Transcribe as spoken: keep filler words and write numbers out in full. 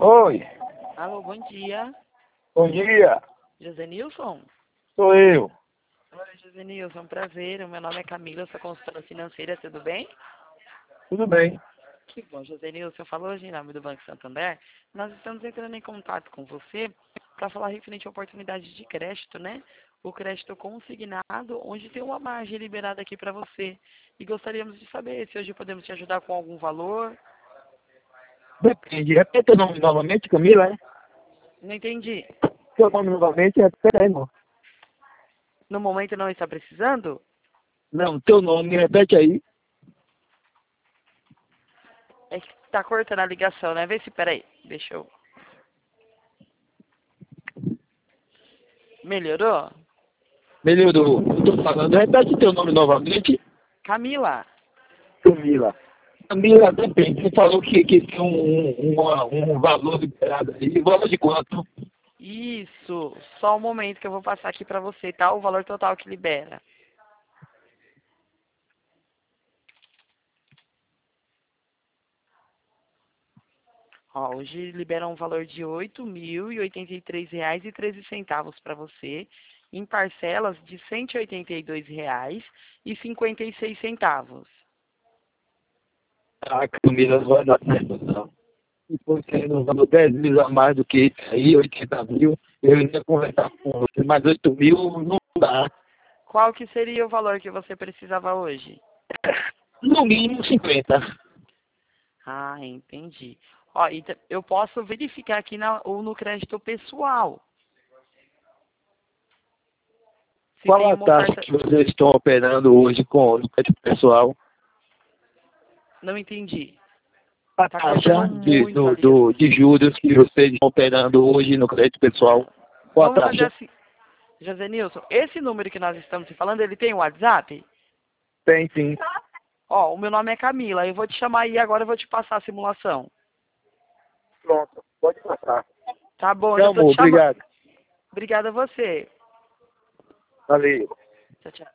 Oi, Alô, bom dia. bom dia, José Nilson? sou eu. Oi, José Nilson, prazer. O meu nome é Camila, eu sou consultora financeira, tudo bem? Tudo bem? Que bom, José Nilson. Eu falo hoje em nome do Banco Santander. Nós estamos entrando em contato com você para falar referente à oportunidade de crédito, né? O crédito consignado, onde tem uma margem liberada aqui para você. E gostaríamos de saber se hoje podemos te ajudar com algum valor. Depende. Repete o nome novamente, Camila, é? Não entendi. Seu nome novamente, repete aí, irmão. No momento não está precisando? Não, teu nome, repete aí. É que tá cortando a ligação, né? Vê se, peraí, deixa eu... Melhorou? Melhorou. Eu tô falando, repete teu nome novamente. Camila. Camila. Camila, depende. Você falou que, que tem um, um, uma- um valor liberado aí. Valor de quanto? Isso. Só um momento que eu vou passar aqui pra você, tá? O valor total que libera. Ó, hoje libera um valor de oito mil e oitenta e três reais e treze centavos para você, em parcelas de cento e oitenta e dois reais e cinquenta e seis centavos. Ah, Camila, não vai dar certo, não. Se fosse no valor dez mil a mais do que isso aí, oitenta mil, eu ia conversar com você, mas oito mil não dá. Qual que seria o valor que você precisava hoje? No mínimo cinquenta. Ah, entendi. Ó, e t- eu posso verificar aqui na, ou no crédito pessoal. Se Qual tem a uma taxa oferta. que vocês estão operando hoje com o crédito pessoal? Não entendi. A Tá cortando taxa de, muito a do, ligação. do, de juros que vocês estão operando hoje no crédito pessoal? Qual a Vamos fazer taxa? assim. José Nilson, esse número que nós estamos te falando, ele tem um WhatsApp? Tem sim. Ó, o meu nome é Camila, eu vou te chamar aí agora, eu vou te passar a simulação. Pronto, pode passar. Tá bom, já Tchau, tô te amor, chamando. obrigado. Obrigada a você. Valeu. Tchau, tchau.